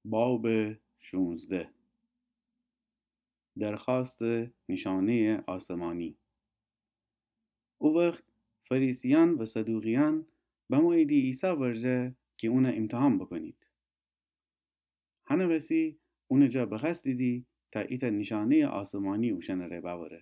باب 16 درخواست نشانه آسمانی. او وقت فریسیان و صدوقیان به موعدی عیسی ورژه که اون امتحان بکنید. هنه وسی اون جا بخست دیدی تا ایتا نشانه آسمانی اوشن ره باوره.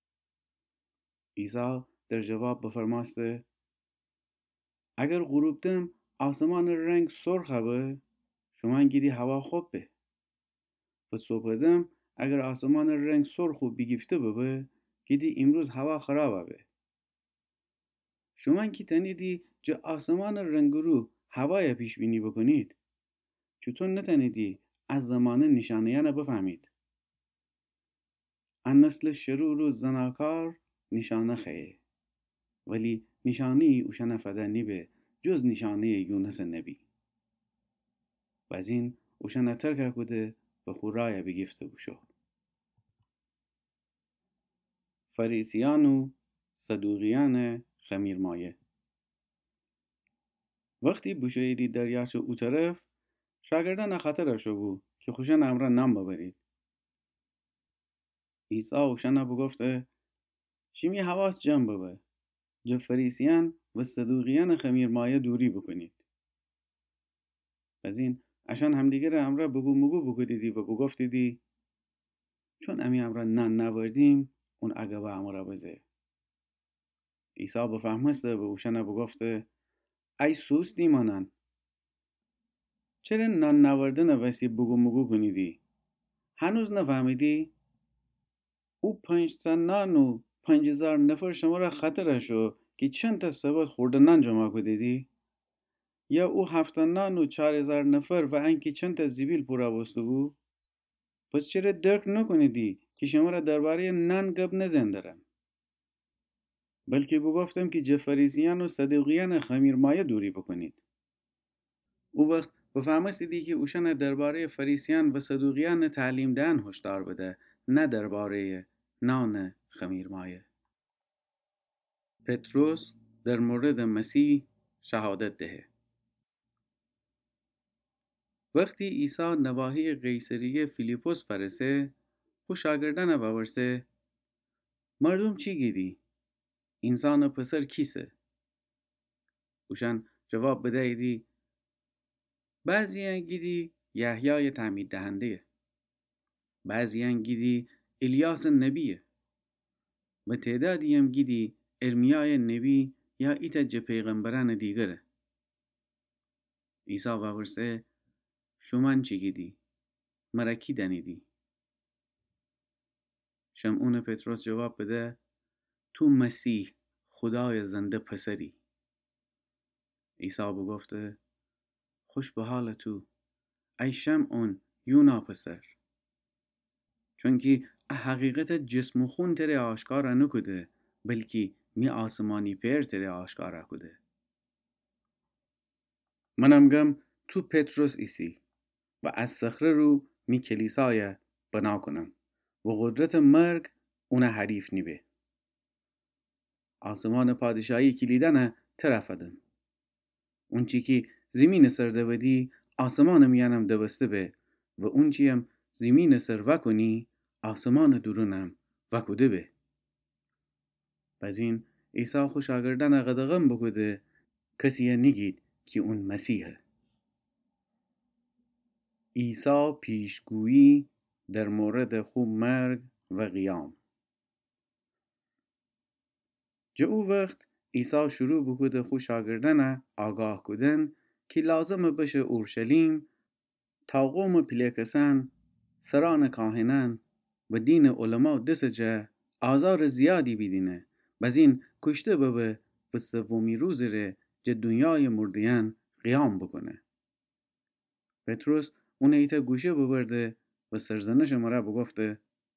عیسی در جواب بفرماسته اگر غروب دم آسمان رنگ سرخ به شما گیری هوا خوب به. و صبح دم اگر آسمان رنگ سرخ و بگیفته به گیدی امروز هوا خرابه به. شما که تنیدی جا آسمان رنگ رو هوای پیش بینی بکنید چطور نتنیدی از زمان نشانیان بفهمید. ان نسل شرور و زناکار نشانه خیه ولی نشانه اوشن فدنی به جز نشانه یونس نبی و از این اوشن ترک کده به خورای بگیفته بشو. فریسیان و صدوقیان خمیرمایه. وقتی بوشایدی دریاچه او طرف شاگردان خطرشو بود که خوشن امرا نام ببرید. عیسی اوشن بگفته شیمی حواس جمع ببه جا فریسیان و صدوقیان خمیرمایه دوری بکنید. از این اشان همدیگر امرا بگو مگو بکدیدی و بگفتیدی چون امی امرا نان نوردیم اون اگه امرا بزه. عیسی بفهمسته و اوشن بگفته ای سوست دیمانن چرا نان نوردن وسی بگو مگو کنیدی؟ هنوز نفهمیدی؟ او 5 نان و 5000 نفر شما را خطرشو که چند تا سبت خورده نان جمع کدیدی؟ یا او 7 نان و 4000 نفر و انکی چند تا زیبیل پورا بسته بود؟ پس چرا درک نکنیدی که شما را درباره نان گپ نزندرم؟ بلکه بگفتم که جفریزیان و صدوقیان خمیرمایه دوری بکنید. او وقت بفهمستیدی که اوشن درباره فریسیان و صدوقیان تعلیم دهن هشدار بده نه درباره نان خمیرمایه. پتروس در مورد مسیح شهادت ده. وقتی عیسی نواحی قیصریه فیلیپوس فرسه خو شاگردان باورسه مردم چی گیدی؟ انسان پسر کیسه؟ اوشن جواب بده ایدی بعضی گیدی یحیای تعمید دهنده، بعضی گیدی الیاس نبیه و تعدادی هم گیدی ارمیای نبی یا ایتا جه پیغمبران دیگره. عیسی باورسه شما چی گیدی؟ مرا کی دنیدی؟ شمعون پتروس جواب بده تو مسیح خدای زنده پسری. عیسی بگفته خوش به حال تو ای شمعون یونا پسر چون که حقیقت جسم و خون تره آشکار نکده بلکه می آسمانی پیر تره آشکار کده. منم گم تو پتروس ایسی و از صخره رو می کلیسای بنا کنم و قدرت مرگ اون حریف نیبه. آسمان پادشاهی کلیدن طرفدم. اون چی که زمین سر دودی آسمان میانم دوسته به و اون چی هم زمین سر وکنی آسمان درونم وکوده به. بز این عیسی خوش شاگردان قدغم بکده کسی نگید که اون مسیحه. عیسی پیشگویی در مورد خو مرگ و قیام. جا او وقت عیسی شروع بکده خو شاگردان آگاه کدن که لازم بشه اورشلیم تا قوم پلیکسن سران کاهنان و دین علما دست جه آزار زیادی بیدینه بز این کشته ببه و سومی روز ره جه دنیای مردیان قیام بکنه. پتروس اون ایتا گوشه ببرده و سرزنش مرا بگفته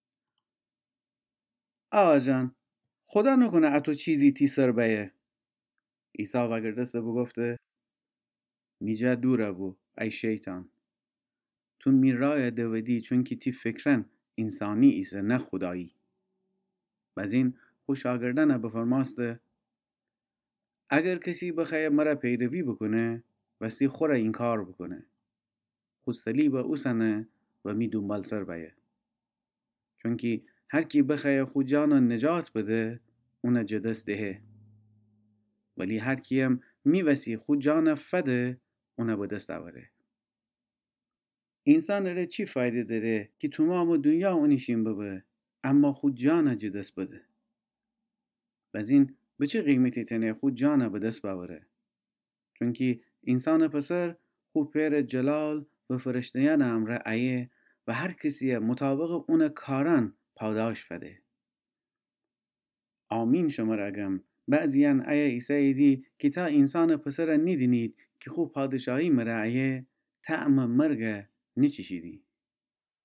آقا جان خدا نکنه اتو چیزی تی سر بیه. عیسی وگردسته بگفته میجه دوره بو ای شیطان تو میرای دودی چون که تی فکرن انسانی ایسه نه خدایی. بز این خوش شاگردان بفرماسته اگر کسی بخواه مرا پیروی بکنه وستی خوره این کار بکنه. خود صلیب او سنه و می دنبال سر بایه. چونکی هر کی بخواه خود جان نجات بده اون جدست دهه. ولی هر کی هم می وسی خود جان فده اون به دست آوره. انسان ره چی فایده داره که تمام دنیا اونیشین ببه اما خود جان جدست بده. بزین به چه قیمتی تنه خود جان به دست باوره؟ چونکی انسان پسر خوب پیر جلال و فرشتیان امر ایه و هر کسی مطابق اون کاران پاداش فده. آمین شما رگم بعضیان ایه ایسای دی که تا انسان پسر ندینید که خوب پادشاهی مره ایه تعم مرگ نچشیدی.